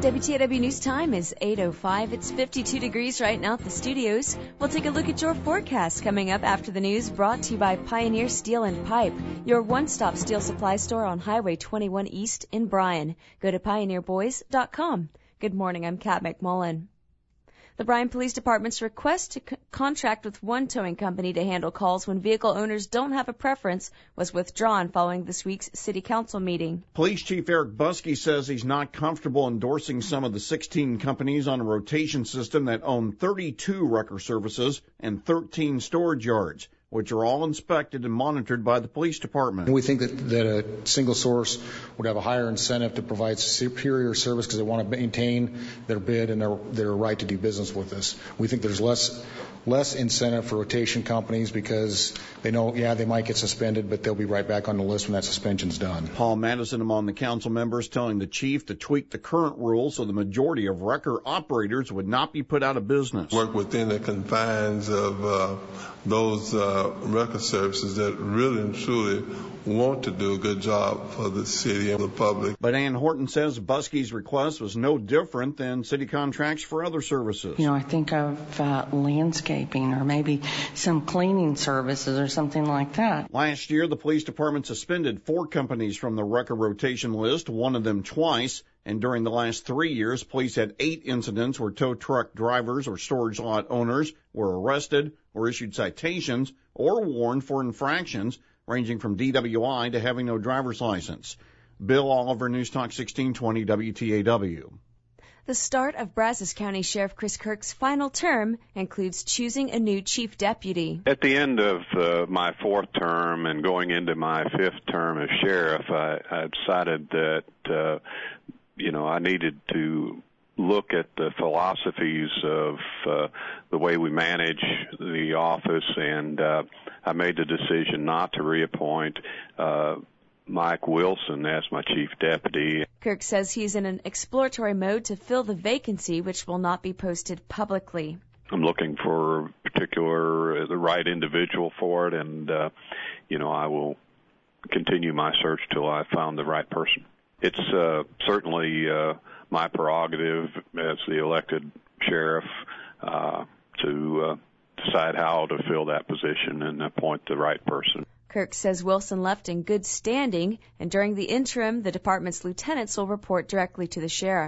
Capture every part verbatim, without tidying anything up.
W T A W News time is eight oh five. It's fifty-two degrees right now at the studios. We'll take a look at your forecast coming up after the news, brought to you by Pioneer Steel and Pipe, your one-stop steel supply store on Highway twenty-one East in Bryan. Go to pioneer boys dot com. Good morning, I'm Kat McMullen. The Bryan Police Department's request to c- contract with one towing company to handle calls when vehicle owners don't have a preference was withdrawn following this week's City Council meeting. Police Chief Eric Buskey says he's not comfortable endorsing some of the sixteen companies on a rotation system that own thirty-two wrecker services and thirteen storage yards, which are all inspected and monitored by the police department. We think that, that a single source would have a higher incentive to provide superior service because they want to maintain their bid and their, their right to do business with us. We think there's less less incentive for rotation companies because they know, yeah, they might get suspended, but they'll be right back on the list when that suspension's done. Paul Madison among the council members telling the chief to tweak the current rules so the majority of wrecker operators would not be put out of business. Work within the confines of uh, those uh, wrecker services that really and truly want to do a good job for the city and the public. But Ann Horton says Buskey's request was no different than city contracts for other services. You know, I think of uh, landscaping or maybe some cleaning services or something like that. Last year, the police department suspended four companies from the wrecker rotation list, one of them twice. And during the last three years, police had eight incidents where tow truck drivers or storage lot owners were arrested or issued citations or warned for infractions ranging from D W I to having no driver's license. Bill Oliver, News Talk sixteen twenty W T A W. The start of Brazos County Sheriff Chris Kirk's final term includes choosing a new chief deputy. At the end of uh, my fourth term and going into my fifth term as sheriff, I, I decided that, uh, you know, I needed to look at the philosophies of uh, the way we manage the office, and uh, I made the decision not to reappoint uh, Mike Wilson as my chief deputy. Kirk says he's in an exploratory mode to fill the vacancy, which will not be posted publicly. I'm looking for a particular, uh, the right individual for it, and, uh, you know, I will continue my search till I found the right person. It's uh, certainly uh, my prerogative as the elected sheriff uh, to uh, decide how to fill that position and appoint the right person. Kirk says Wilson left in good standing, and during the interim, the department's lieutenants will report directly to the sheriff.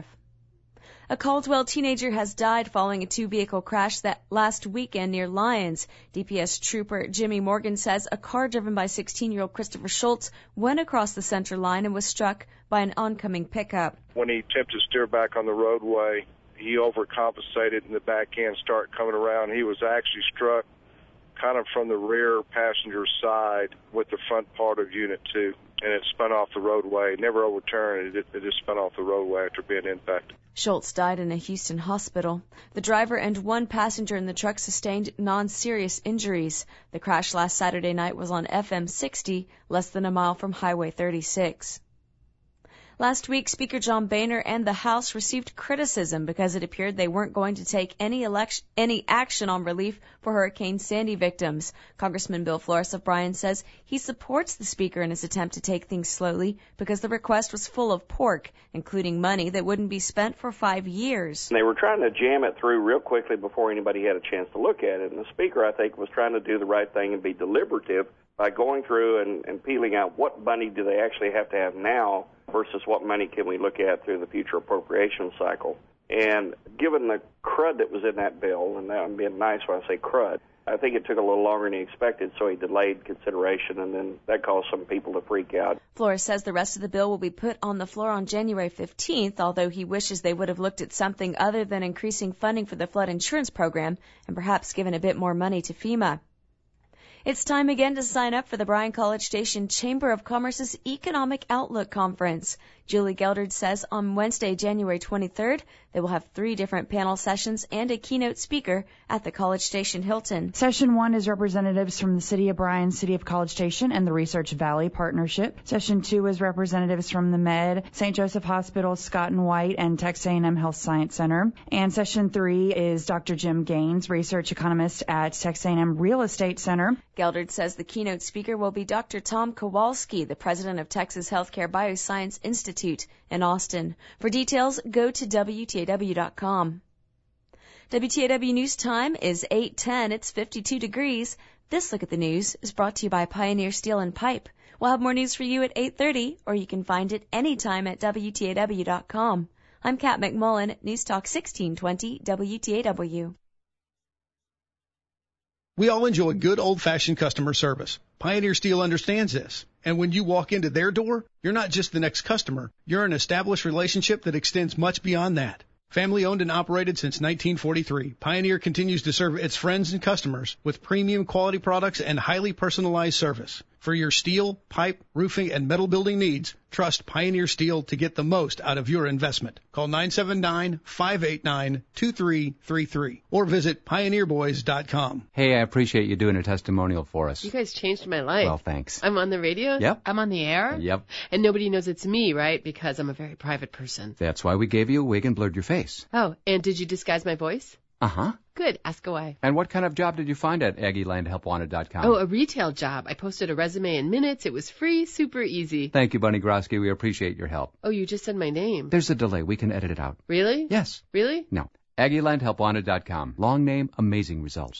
A Caldwell teenager has died following a two-vehicle crash that last weekend near Lyons. D P S trooper Jimmy Morgan says a car driven by sixteen-year-old Christopher Schultz went across the center line and was struck by an oncoming pickup. When he attempted to steer back on the roadway, he overcompensated and the back end started coming around. He was actually struck kind of from the rear passenger side with the front part of Unit two, and it spun off the roadway. It never overturned. It, it just spun off the roadway after being impacted. Schultz died in a Houston hospital. The driver and one passenger in the truck sustained non-serious injuries. The crash last Saturday night was on F M sixty, less than a mile from Highway thirty-six. Last week, Speaker John Boehner and the House received criticism because it appeared they weren't going to take any election, any action on relief for Hurricane Sandy victims. Congressman Bill Flores of Bryan says he supports the Speaker in his attempt to take things slowly because the request was full of pork, including money that wouldn't be spent for five years. They were trying to jam it through real quickly before anybody had a chance to look at it. And the Speaker, I think, was trying to do the right thing and be deliberative by going through and, and peeling out what money do they actually have to have now versus what money can we look at through the future appropriation cycle. And given the crud that was in that bill, and I'm being nice when I say crud, I think it took a little longer than he expected, so he delayed consideration, and then that caused some people to freak out. Flores says the rest of the bill will be put on the floor on January fifteenth, although he wishes they would have looked at something other than increasing funding for the flood insurance program and perhaps given a bit more money to FEMA. It's time again to sign up for the Bryan College Station Chamber of Commerce's Economic Outlook Conference. Julie Gelderd says on Wednesday, January twenty-third, they will have three different panel sessions and a keynote speaker at the College Station Hilton. Session one is representatives from the City of Bryan, City of College Station, and the Research Valley Partnership. Session two is representatives from the Med, Saint Joseph Hospital, Scott and White, and Texas A and M Health Science Center. And session three is Doctor Jim Gaines, research economist at Texas A and M Real Estate Center. Gelderd says the keynote speaker will be Doctor Tom Kowalski, the president of Texas Healthcare Bioscience Institute. Institute in Austin. For details, go to W T A W dot com. W T A W News Time is eight ten. It's fifty-two degrees. This Look at the News is brought to you by Pioneer Steel and Pipe. We'll have more news for you at eight thirty, or you can find it anytime at W T A W dot com. I'm Kat McMullen, News Talk sixteen twenty W T A W. We all enjoy good old-fashioned customer service. Pioneer Steel understands this. And when you walk into their door, you're not just the next customer. You're an established relationship that extends much beyond that. Family owned and operated since nineteen forty-three, Pioneer continues to serve its friends and customers with premium quality products and highly personalized service. For your steel, pipe, roofing, and metal building needs, trust Pioneer Steel to get the most out of your investment. Call nine seven nine, five eight nine, two three three three or visit pioneer boys dot com. Hey, I appreciate you doing a testimonial for us. You guys changed my life. Well, thanks. I'm on the radio? Yep. I'm on the air? Yep. And nobody knows it's me, right? Because I'm a very private person. That's why we gave you a wig and blurred your face. Oh, and did you disguise my voice? Uh-huh. Good. Ask away. And what kind of job did you find at Aggie Land Help Wanted dot com? Oh, a retail job. I posted a resume in minutes. It was free, super easy. Thank you, Bunny Grosky. We appreciate your help. Oh, you just said my name. There's a delay. We can edit it out. Really? Yes. Really? No. Aggie Land Help Wanted dot com. Long name, amazing results.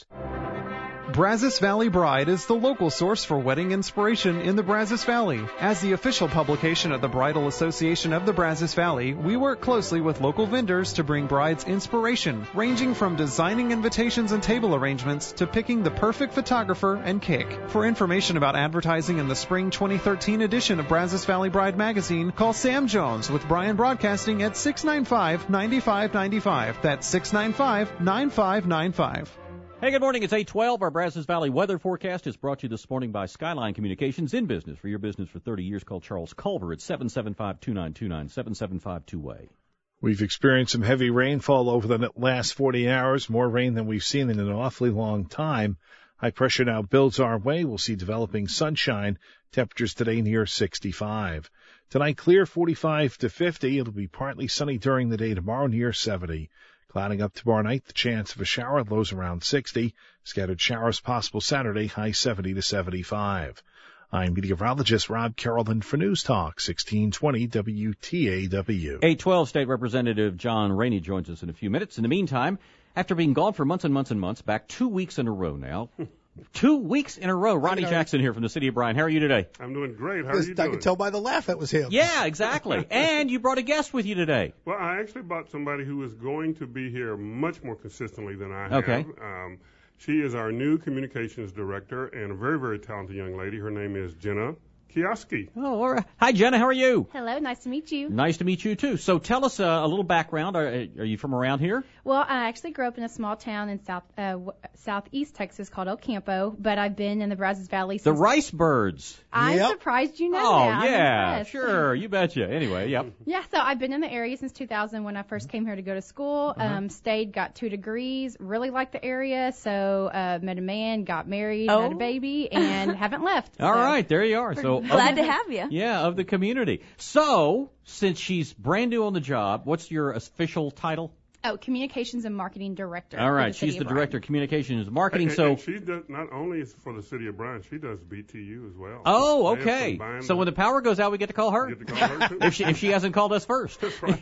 Brazos Valley Bride is the local source for wedding inspiration in the Brazos Valley. As the official publication of the Bridal Association of the Brazos Valley, we work closely with local vendors to bring brides inspiration, ranging from designing invitations and table arrangements to picking the perfect photographer and cake. For information about advertising in the spring twenty thirteen edition of Brazos Valley Bride magazine, call Sam Jones with Bryan Broadcasting at six nine five, nine five nine five. That's six nine five, nine five nine five. Hey, good morning. It's eight twelve. Our Brazos Valley weather forecast is brought to you this morning by Skyline Communications, in business for your business for thirty years. Call Charles Culver at seven seven five, two nine two nine, seven seven five two way. We've experienced some heavy rainfall over the last forty hours, more rain than we've seen in an awfully long time. High pressure now builds our way. We'll see developing sunshine. Temperatures today near sixty-five. Tonight clear, forty-five to fifty. It'll be partly sunny during the day tomorrow, near seventy. Clouding up tomorrow night, the chance of a shower, lows around sixty. Scattered showers possible Saturday, high seventy to seventy-five. I'm meteorologist Rob Carrollton for News Talk, sixteen twenty W T A W. eight twelve State Representative John Rainey joins us in a few minutes. In the meantime, after being gone for months and months and months, back two weeks in a row now. Two weeks in a row. Ronnie Jackson here from the city of Bryan. How are you today? I'm doing great. How are you doing? I can tell by the laugh that was him. Yeah, exactly. And you brought a guest with you today. Well, I actually brought somebody who is going to be here much more consistently than I have. Okay. Um, she is our new communications director and a very, very talented young lady. Her name is Jenna Kioski. Oh, all right. Hi, Jenna. How are you? Hello. Nice to meet you. Nice to meet you, too. So tell us uh, a little background. Are, are you from around here? Well, I actually grew up in a small town in south uh, w- southeast Texas called El Campo, but I've been in the Brazos Valley since... The Rice Birds. I'm yep. surprised you know oh, that. Oh, yeah, sure. You betcha. Anyway, yep. Yeah, so I've been in the area since two thousand when I first came here to go to school. Uh-huh. Um, stayed, got two degrees, really liked the area, so uh, met a man, got married, oh. had a baby, and haven't left. All so. right, there you are. So glad to have you. Yeah, of the community. So, since she's brand new on the job, what's your official title? Oh, Communications and Marketing Director. All right, the she's the of Director of Communications and Marketing. And, so and she does not only for the city of Bryan, she does B T U as well. Oh, okay. So when the power goes out, we get to call her. Get to call her too. if she if she hasn't called us first. That's right.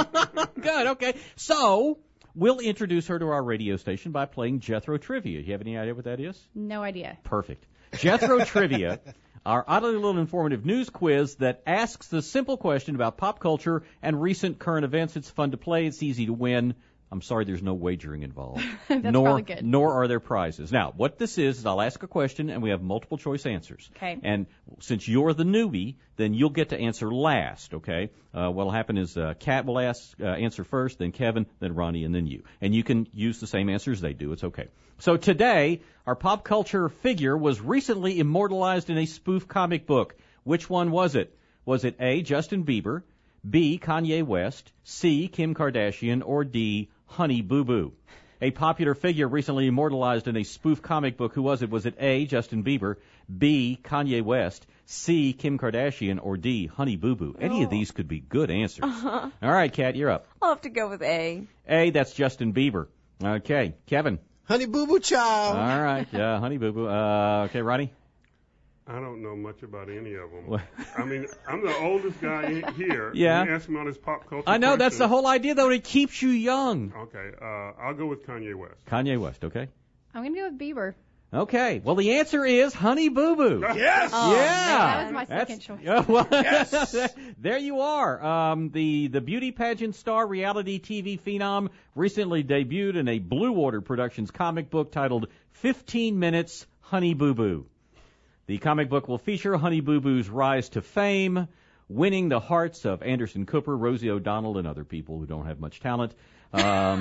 Good. Okay. So we'll introduce her to our radio station by playing Jethro Trivia. Do you have any idea what that is? No idea. Perfect. Jethro Trivia. Our oddly little informative news quiz that asks the simple question about pop culture and recent current events. It's fun to play. It's easy to win. I'm sorry there's no wagering involved. That's nor, probably good. Nor are there prizes. Now, what this is, is I'll ask a question, and we have multiple choice answers. Okay. And since you're the newbie, then you'll get to answer last, okay? Uh, what'll happen is uh, Kat will ask, uh, answer first, then Kevin, then Ronnie, and then you. And you can use the same answers they do. It's okay. So today, our pop culture figure was recently immortalized in a spoof comic book. Which one was it? Was it A, Justin Bieber, B, Kanye West, C, Kim Kardashian, or D, Honey Boo Boo? A popular figure recently immortalized in a spoof comic book. Who was it? Was it A, Justin Bieber, B, Kanye West, C, Kim Kardashian, or D, Honey Boo Boo? Any oh. of these could be good answers. Uh-huh. All right, Kat, you're up. I'll have to go with A. A, that's Justin Bieber. Okay, Kevin. Honey Boo Boo Child. All right, yeah, Honey Boo Boo. Uh, okay, Ronnie? I don't know much about any of them. I mean, I'm the oldest guy in here. Yeah. You ask me all this pop culture I know, questions. that's the whole idea, though. It keeps you young. Okay, uh, I'll go with Kanye West. Kanye West, okay? I'm going to go with Bieber. Okay. Well, the answer is Honey Boo Boo. Yes. Oh, yeah. That was my second That's, choice. Yeah, well, Yes. there you are. Um, the the beauty pageant star, reality T V phenom, recently debuted in a Blue Water Productions comic book titled fifteen minutes Honey Boo Boo. The comic book will feature Honey Boo Boo's rise to fame, winning the hearts of Anderson Cooper, Rosie O'Donnell, and other people who don't have much talent. Um,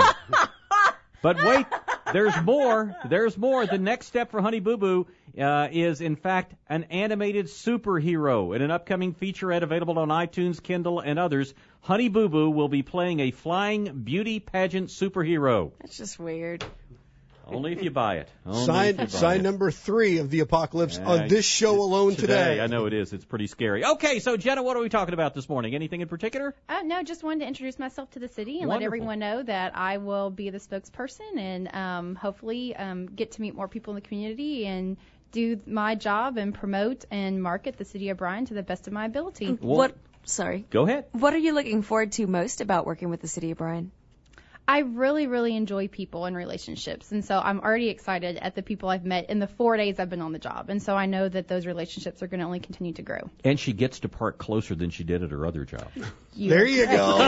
but wait, there's more. There's more. The next step for Honey Boo Boo uh, is, in fact, an animated superhero. In an upcoming featurette available on iTunes, Kindle, and others, Honey Boo Boo will be playing a flying beauty pageant superhero. That's just weird. Only if you buy it. Only Sign, if you buy sign it. number three of the apocalypse Uh, on this show alone today. I know it is. It's pretty scary. Okay, so Jenna, what are we talking about this morning? Anything in particular? Uh, no, just wanted to introduce myself to the city and Wonderful. let everyone know that I will be the spokesperson and um, hopefully um, get to meet more people in the community and do my job and promote and market the city of Bryan to the best of my ability. What? Sorry. Go ahead. What are you looking forward to most about working with the city of Bryan? I really, really enjoy people and relationships, and so I'm already excited at the people I've met in the four days I've been on the job, and so I know that those relationships are going to only continue to grow. And she gets to park closer than she did at her other job. You There you go.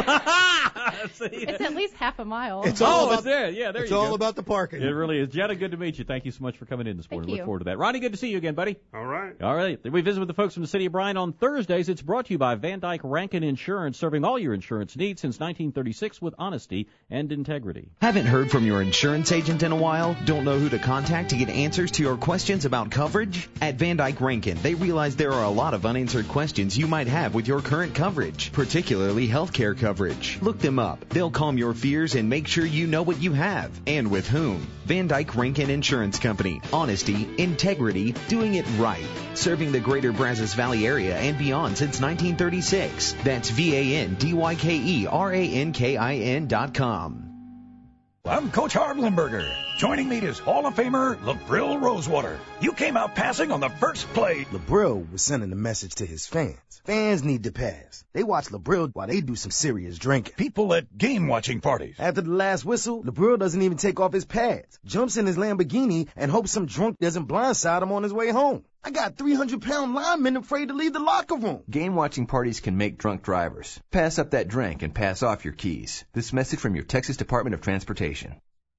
It's at least half a mile. It's all oh, about, it's there. Yeah, there it's you all go. about the parking. It really is. Jenna, good to meet you. Thank you so much for coming in this morning. Thank Look you. forward to that. Ronnie, good to see you again, buddy. All right. All right. We visit with the folks from the city of Bryan on Thursdays. It's brought to you by Van Dyke Rankin Insurance, serving all your insurance needs since nineteen thirty-six with honesty and integrity. Haven't heard from your insurance agent in a while? Don't know who to contact to get answers to your questions about coverage? At Van Dyke Rankin, they realize there are a lot of unanswered questions you might have with your current coverage, particularly healthcare coverage. Look them up. They'll calm your fears and make sure you know what you have and with whom. Van Dyke Rankin Insurance Company. Honesty, integrity, doing it right. Serving the greater Brazos Valley area and beyond since nineteen thirty-six. That's V A N D Y K E R A N K I N dot com. I'm Coach Harv Limburger. Joining me is Hall of Famer LaBrill Rosewater. You came out passing on the first play. LaBrill was sending a message to his fans. Fans need to pass. They watch LaBrill while they do some serious drinking. People at game-watching parties. After the last whistle, LaBrill doesn't even take off his pads. Jumps in his Lamborghini and hopes some drunk doesn't blindside him on his way home. I got three hundred pound linemen afraid to leave the locker room. Game-watching parties can make drunk drivers. Pass up that drink and pass off your keys. This message from your Texas Department of Transportation.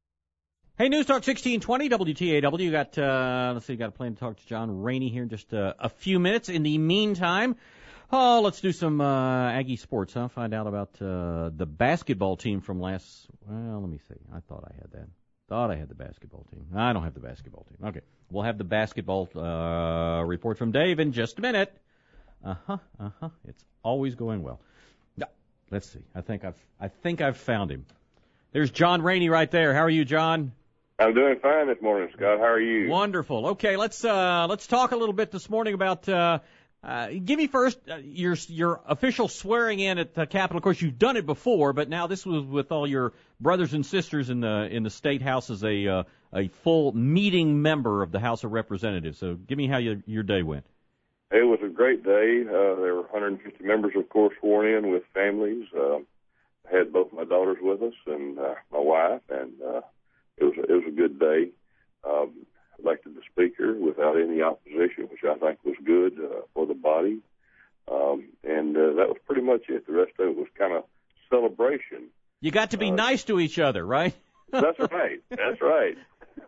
Hey, News Talk sixteen twenty W T A W. Got, uh, let's see, got a plan to talk to John Rainey here in just uh, a few minutes. In the meantime, oh, let's do some uh, Aggie sports, huh? Find out about uh, the basketball team from last, well, let me see. I thought I had that. Thought I had the basketball team. I don't have the basketball team. Okay. We'll have the basketball uh, report from Dave in just a minute. Uh-huh, uh-huh. It's always going well. Yeah. Let's see. I think I've I think I've found him. There's John Rainey right there. How are you, John? I'm doing fine this morning, Scott. How are you? Wonderful. Okay, let's uh, let's talk a little bit this morning about. Uh, uh, give me first uh, your your official swearing in at the Capitol. Of course, you've done it before, but now this was with all your brothers and sisters in the in the state house as a uh, a full meeting member of the House of Representatives. So, give me how you, your day went. It was a great day. Uh, there were one hundred fifty members, of course, sworn in with families. Uh, I had both my daughters with us and uh, my wife, and uh, it was it was a good day. Um, elected the speaker without any opposition, which I think was good uh, for the body. Um, and uh, that was pretty much it. The rest of it was kind of celebration. You got to be uh, nice to each other, right? That's right. That's right.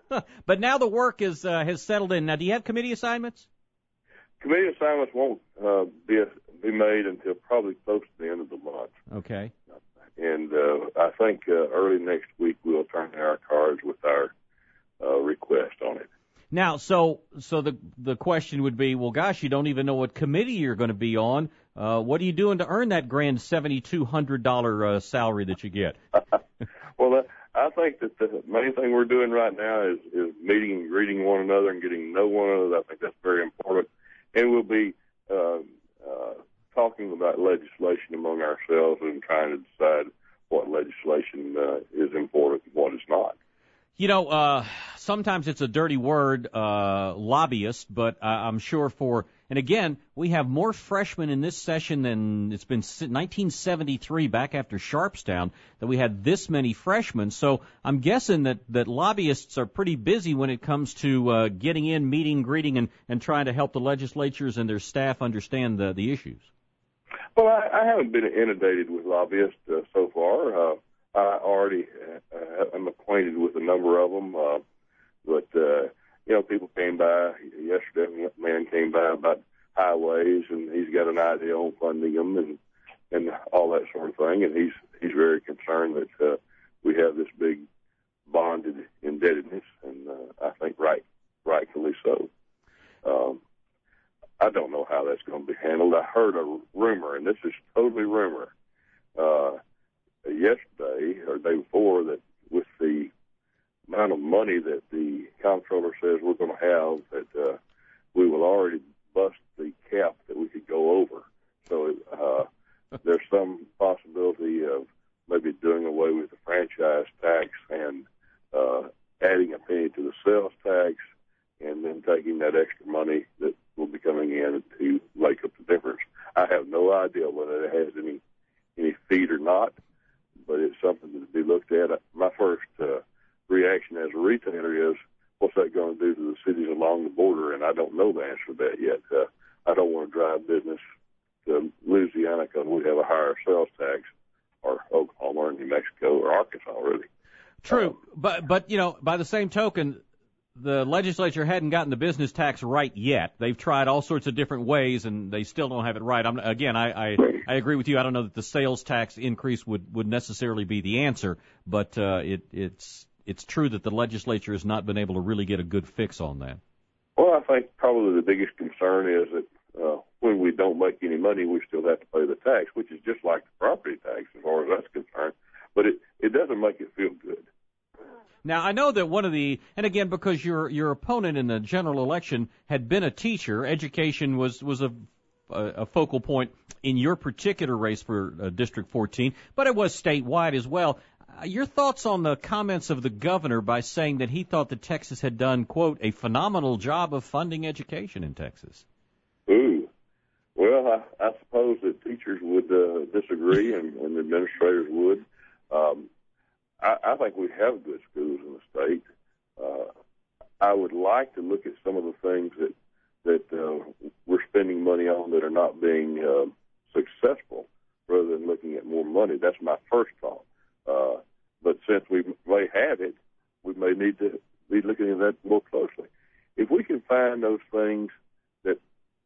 But now the work is uh, has settled in. Now, do you have committee assignments? Committee assignments won't uh, be be made until probably close to the end of the month. Okay. And uh, I think uh, early next week we'll turn in our cards with our uh, request on it. Now, so so the the question would be, well, gosh, you don't even know what committee you're going to be on. Uh, what are you doing to earn that grand seventy-two hundred dollars uh, salary that you get? Well, uh, I think that the main thing we're doing right now is, is meeting and greeting one another and getting to know one another. I think that's very important. And we'll be uh, uh, talking about legislation among ourselves and trying to decide what legislation uh, is important and what is not. You know, uh, sometimes it's a dirty word, uh, lobbyist, but uh, I'm sure for, and again, we have more freshmen in this session than it's been nineteen seventy-three, back after Sharpstown, that we had this many freshmen. So I'm guessing that, that lobbyists are pretty busy when it comes to uh, getting in, meeting, greeting, and, and trying to help the legislatures and their staff understand the, the issues. Well, I, I haven't been inundated with lobbyists uh, so far. Uh, I already uh, am acquainted with a number of them, uh, but, uh, you know, people came by yesterday, a man came by about highways, and he's got an idea on funding them and, and all that sort of thing, and he's he's very concerned that uh, we have this big bonded indebtedness, and uh, I think right, rightfully so. Um, I don't know how that's going to be handled. I heard a rumor, and this is totally rumor, uh, yesterday or the day before, that with the amount of money that the comptroller says we're going to have, that uh, we will already bust the cap that we could go over. So uh, there's some possibility of maybe doing away with the franchise tax and uh, adding a penny to the sales tax, and then taking that extra money that will be coming in to make up the difference. I have no idea whether it has any any feet or not, but it's something to be looked at. My first uh, reaction as a retailer is, what's that going to do to the cities along the border? And I don't know the answer to that yet. Uh, I don't want to drive business to Louisiana because we have a higher sales tax, or Oklahoma or New Mexico or Arkansas, really. True, um, but but you know, by the same token, the legislature hadn't gotten the business tax right yet. They've tried all sorts of different ways, and they still don't have it right. I'm, again, I, I, I agree with you. I don't know that the sales tax increase would, would necessarily be the answer, but uh, it, it's it's true that the legislature has not been able to really get a good fix on that. Well, I think probably the biggest concern is that uh, when we don't make any money, we still have to pay the tax, which is just like the property tax as far as that's concerned. But it, it doesn't make it feel good. Now, I know that one of the, and again, because your your opponent in the general election had been a teacher, education was, was a, a focal point in your particular race for uh, District fourteen, but it was statewide as well. Uh, your thoughts on the comments of the governor by saying that he thought that Texas had done, quote, a phenomenal job of funding education in Texas? Ooh. Well, I, I suppose that teachers would uh, disagree and, and administrators would. Um, I, I think we have good schools in the state. Uh, I would like to look at some of the things that that uh, we're spending money on that are not being uh, successful, rather than looking at more money. That's my first thought. Uh, but since we may have it, we may need to be looking at that more closely. If we can find those things that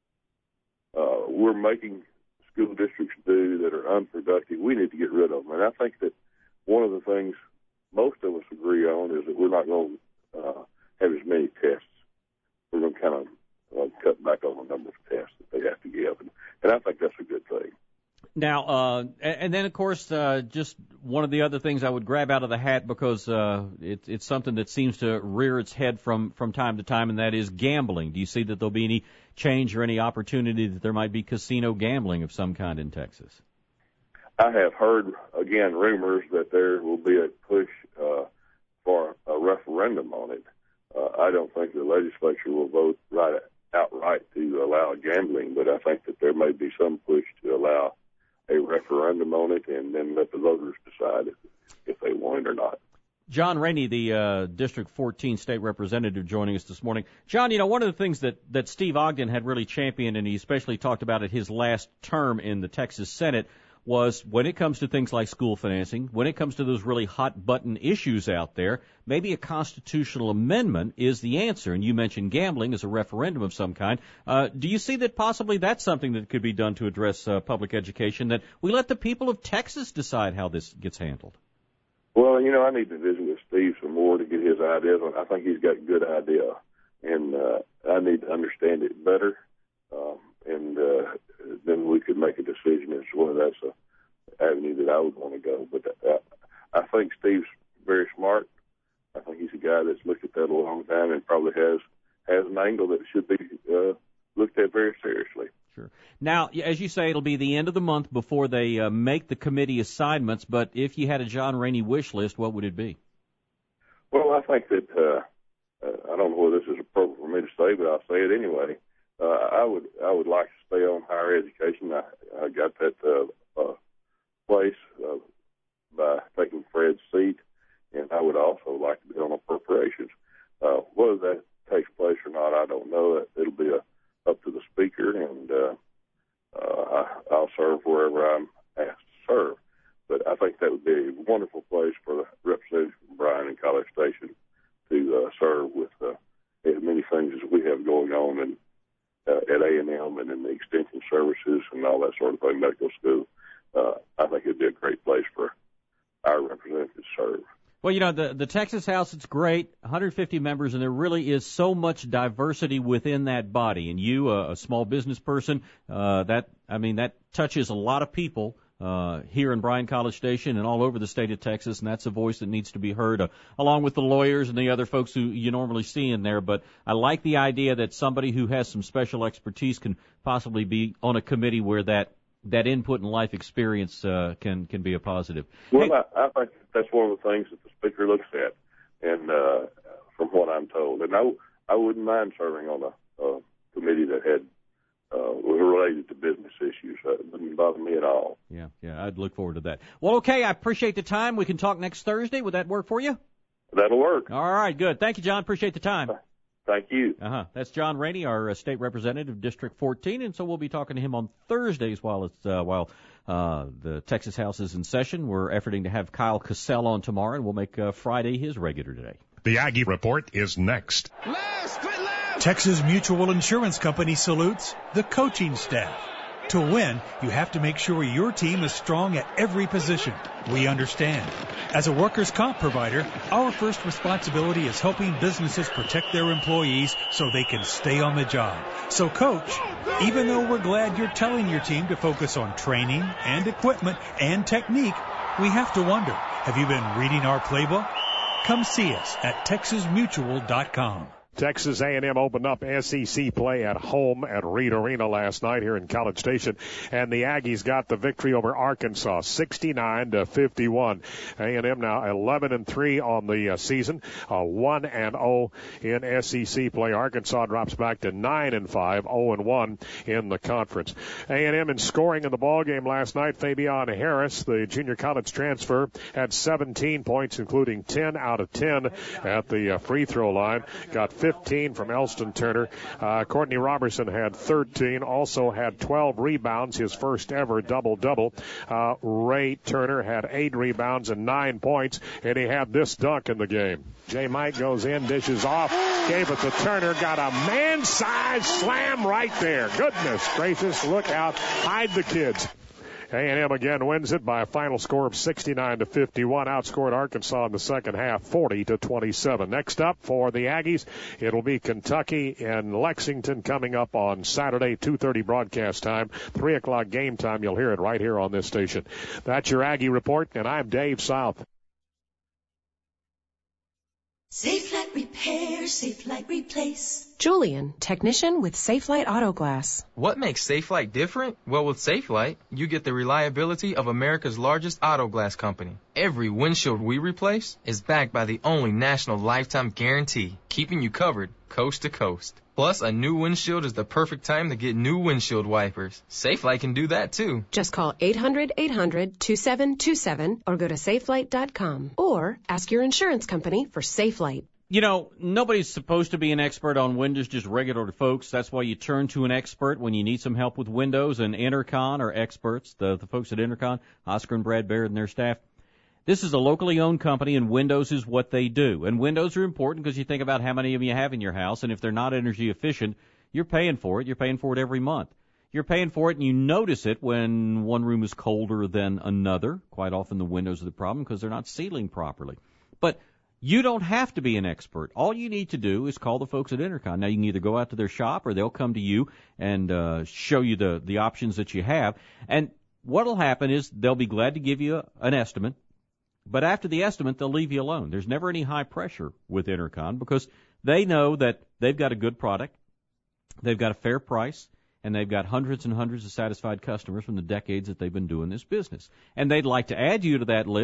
uh, we're making school districts do that are unproductive, we need to get rid of them. And I think that one of the things most of us agree on is that we're not going to uh, have as many tests. We're going to kind of uh, cut back on the number of tests that they have to give, and, and I think that's a good thing. Now, uh, and then, of course, uh, just one of the other things I would grab out of the hat, because uh, it, it's something that seems to rear its head from, from time to time, and that is gambling. Do you see that there'll be any change or any opportunity that there might be casino gambling of some kind in Texas? I have heard, again, rumors that there will be a push uh, for a referendum on it. Uh, I don't think the legislature will vote right outright to allow gambling, but I think that there may be some push to allow a referendum on it and then let the voters decide if, if they want it or not. John Rainey, the uh, District fourteen state representative, joining us this morning. John, you know, one of the things that, that Steve Ogden had really championed, and he especially talked about at his last term in the Texas Senate, was when it comes to things like school financing, when it comes to those really hot-button issues out there, maybe a constitutional amendment is the answer. And you mentioned gambling as a referendum of some kind. Uh, do you see that possibly that's something that could be done to address uh, public education, that we let the people of Texas decide how this gets handled? Well, you know, I need to visit with Steve some more to get his ideas on. I think he's got a good idea, and uh, I need to understand it better, um, and uh, then we could make a decision as to whether that's a avenue that I would want to go. But uh, I think Steve's very smart. I think he's a guy that's looked at that a long time and probably has has an angle that should be uh, looked at very seriously. Sure. Now, as you say, it'll be the end of the month before they uh, make the committee assignments, but if you had a John Rainey wish list, what would it be? Well, I think that uh, uh, I don't know whether this is appropriate for me to say, but I'll say it anyway. Uh, I would I would like to stay on higher education. I, I got that uh, uh, place uh, by taking Fred's seat, and I would also like to be on appropriations. Uh, whether that takes place or not, I don't know. It'll be a, up to the speaker, and uh, uh, I, I'll serve wherever I'm asked to serve. But I think that would be a wonderful place for the Representative Bryan in College Station to uh, serve with uh, as many things as we have going on and uh, at A and M and in the extension services and all that sort of thing, medical school. Uh, I think it'd be a great place for our representatives to serve. Well, you know, the the Texas House, it's great, one hundred fifty members, and there really is so much diversity within that body. And you, a, a small business person, uh, that, I mean, that touches a lot of people uh, here in Bryan College Station and all over the state of Texas, and that's a voice that needs to be heard, uh, along with the lawyers and the other folks who you normally see in there. But I like the idea that somebody who has some special expertise can possibly be on a committee where that that input and life experience uh, can can be a positive. Well, Hey, I, I think that's one of the things that the speaker looks at, and uh, from what I'm told, and I, I wouldn't mind serving on a, a committee that had uh, was related to business issues. Uh, it wouldn't bother me at all. Yeah, yeah, I'd look forward to that. Well, okay, I appreciate the time. We can talk next Thursday. Would that work for you? That'll work. All right, good. Thank you, John. Appreciate the time. Thank you. Uh-huh. That's John Rainey, our uh, state representative, District fourteen, and so we'll be talking to him on Thursdays while it's uh, while uh, the Texas House is in session. We're efforting to have Kyle Cassell on tomorrow, and we'll make uh, Friday his regular day. The Aggie Report is next. Texas Mutual Insurance Company salutes the coaching staff. To win, you have to make sure your team is strong at every position. We understand. As a workers' comp provider, our first responsibility is helping businesses protect their employees so they can stay on the job. So, Coach, even though we're glad you're telling your team to focus on training and equipment and technique, we have to wonder, have you been reading our playbook? Come see us at texas mutual dot com. Texas A and M opened up S E C play at home at Reed Arena last night here in College Station, and the Aggies got the victory over Arkansas, sixty-nine to fifty-one. A and M now eleven and three on the uh, season, uh, one and oh in S E C play. Arkansas drops back to nine and five, oh and one in the conference. A and M in scoring in the ball game last night. Fabian Harris, the junior college transfer, had seventeen points, including ten out of ten at the uh, free throw line. Got fifteen from Elston Turner. Uh, Courtney Robertson had thirteen, also had twelve rebounds, his first ever double-double. Uh, Ray Turner had eight rebounds and nine points, and he had this dunk in the game. J. Mike goes in, dishes off, gave it to Turner, got a man-sized slam right there. Goodness gracious, look out, hide the kids. A and M again wins it by a final score of sixty-nine to fifty-one. Outscored Arkansas in the second half, forty to twenty-seven. Next up for the Aggies, it'll be Kentucky and Lexington coming up on Saturday, two thirty broadcast time, three o'clock game time. You'll hear it right here on this station. That's your Aggie Report, and I'm Dave South. Safe Light Repair, Safe Light Replace. Julian, technician with Safe Light Auto Glass. What makes Safe Light different? Well, with Safe Light, you get the reliability of America's largest auto glass company. Every windshield we replace is backed by the only national lifetime guarantee, keeping you covered coast to coast. Plus, a new windshield is the perfect time to get new windshield wipers. Safe Light can do that, too. Just call eight hundred, eight hundred, two seven two seven or go to safe light dot com. Or ask your insurance company for Safe Light. You know, nobody's supposed to be an expert on Windows, just regular folks. That's why you turn to an expert when you need some help with Windows, and Intercon are experts, the, the folks at Intercon, Oscar and Brad Baird and their staff. This is a locally owned company, and Windows is what they do. And Windows are important because you think about how many of them you have in your house, and if they're not energy efficient, you're paying for it. You're paying for it every month. You're paying for it, and you notice it when one room is colder than another. Quite often the windows are the problem because they're not sealing properly. But you don't have to be an expert. All you need to do is call the folks at Intercon. Now, you can either go out to their shop or they'll come to you and uh, show you the, the options that you have. And what will happen is they'll be glad to give you an estimate. But after the estimate, they'll leave you alone. There's never any high pressure with Intercon because they know that they've got a good product, they've got a fair price, and they've got hundreds and hundreds of satisfied customers from the decades that they've been doing this business. And they'd like to add you to that list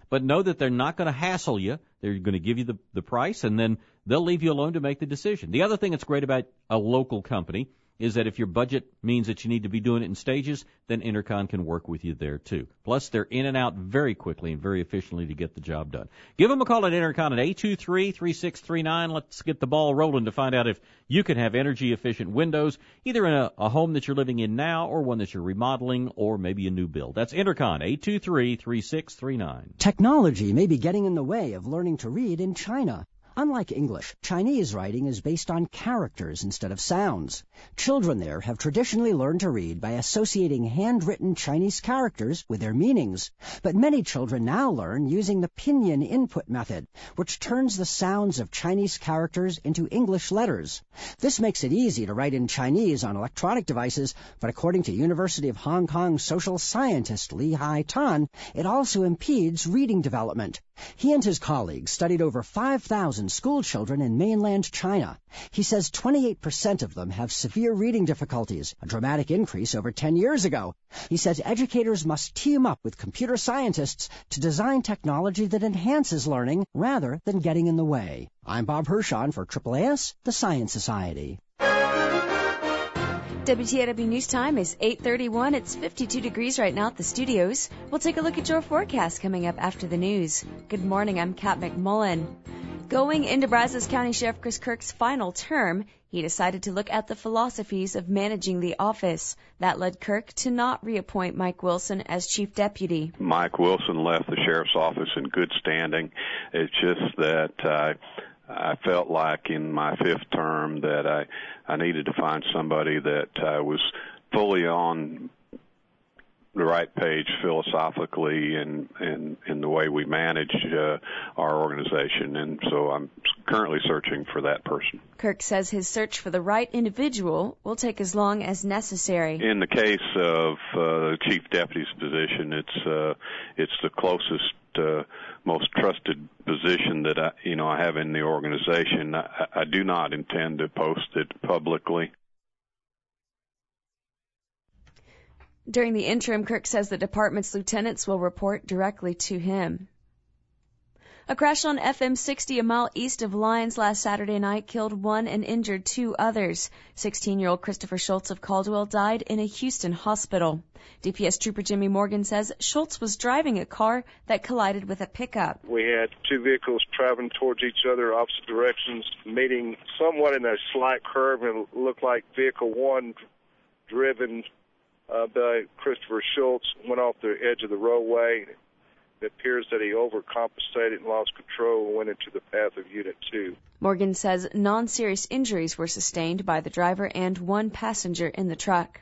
But know that they're not going to hassle you. They're going to give you the, the price, and then they'll leave you alone to make the decision. The other thing that's great about a local company is that if your budget means that you need to be doing it in stages, then Intercon can work with you there too. Plus, they're in and out very quickly and very efficiently to get the job done. Give them a call at Intercon at eight two three, three six three nine. Let's get the ball rolling to find out if you can have energy-efficient windows, either in a, a home that you're living in now or one that you're remodeling or maybe a new build. That's Intercon, eight two three, three six three nine. Technology may be getting in the way of learning to read in China. Unlike English, Chinese writing is based on characters instead of sounds. Children there have traditionally learned to read by associating handwritten Chinese characters with their meanings. But many children now learn using the pinyin input method, which turns the sounds of Chinese characters into English letters. This makes it easy to write in Chinese on electronic devices, but according to University of Hong Kong social scientist Li Hai Tan, it also impedes reading development. He and his colleagues studied over five thousand school children in mainland China. He says twenty-eight percent of them have severe reading difficulties, a dramatic increase over ten years ago. He says educators must team up with computer scientists to design technology that enhances learning rather than getting in the way. I'm Bob Hirschon for Triple A S, the Science Society. W T A W News Time is eight thirty-one. It's fifty-two degrees right now at the studios. We'll take a look at your forecast coming up after the news. Good morning, I'm Kat McMullen. Going into Brazos County Sheriff Chris Kirk's final term, he decided to look at the philosophies of managing the office. That led Kirk to not reappoint Mike Wilson as chief deputy. Mike Wilson left the sheriff's office in good standing. It's just that uh, I felt like in my fifth term that I, I needed to find somebody that uh, was fully on the right page philosophically and in, in the way we manage uh, our organization. And so I'm currently searching for that person. Kirk says his search for the right individual will take as long as necessary. In the case of uh, the chief deputy's position, it's uh, it's the closest Uh, most trusted position that I, you know, I have in the organization. I, I do not intend to post it publicly. During the interim, Kirk says the department's lieutenants will report directly to him. A crash on F M sixty a mile east of Lyons last Saturday night killed one and injured two others. sixteen-year-old Christopher Schultz of Caldwell died in a Houston hospital. D P S Trooper Jimmy Morgan says Schultz was driving a car that collided with a pickup. We had two vehicles traveling towards each other, opposite directions, meeting somewhat in a slight curve, and it looked like vehicle one, driven uh, by Christopher Schultz, went off the edge of the roadway. It appears that he overcompensated and lost control and went into the path of Unit two. Morgan says non-serious injuries were sustained by the driver and one passenger in the truck.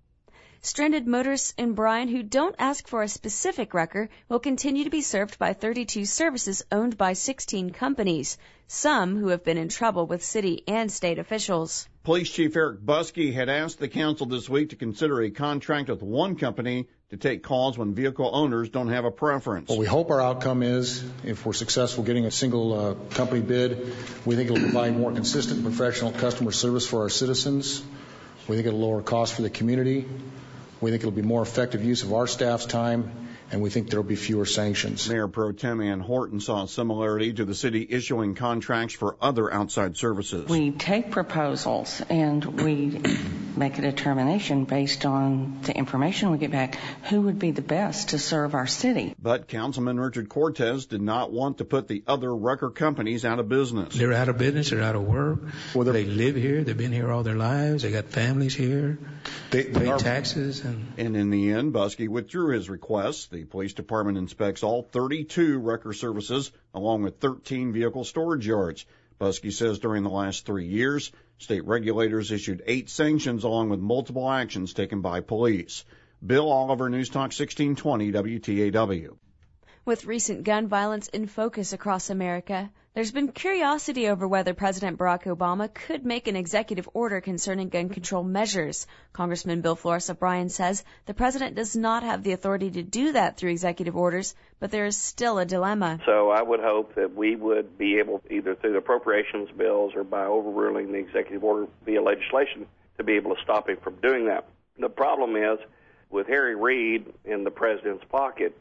Stranded motorists in Bryan who don't ask for a specific wrecker will continue to be served by thirty-two services owned by sixteen companies, some who have been in trouble with city and state officials. Police Chief Eric Buskey had asked the council this week to consider a contract with one company to take calls when vehicle owners don't have a preference. What we hope our outcome is, if we're successful getting a single uh, company bid, we think it'll provide more consistent and professional customer service for our citizens. We think it'll lower costs for the community. We think it'll be more effective use of our staff's time, and we think there will be fewer sanctions. Mayor Pro Tem Ann Horton saw a similarity to the city issuing contracts for other outside services. We take proposals and we make a determination based on the information we get back who would be the best to serve our city. But Councilman Richard Cortez did not want to put the other wrecker companies out of business. They're out of business. They're out of work. Well, they live here. They've been here all their lives. They got families here. They, they pay are, taxes. And, and in the end, Buskey withdrew his request. The police department inspects all thirty-two wrecker services along with thirteen vehicle storage yards. Buskey says during the last three years, state regulators issued eight sanctions along with multiple actions taken by police. Bill Oliver, News Talk sixteen twenty W T A W. With recent gun violence in focus across America, there's been curiosity over whether President Barack Obama could make an executive order concerning gun control measures. Congressman Bill Flores of Bryan says the president does not have the authority to do that through executive orders, but there is still a dilemma. So I would hope that we would be able, either through the appropriations bills or by overruling the executive order via legislation, to be able to stop him from doing that. The problem is, with Harry Reid in the president's pocket,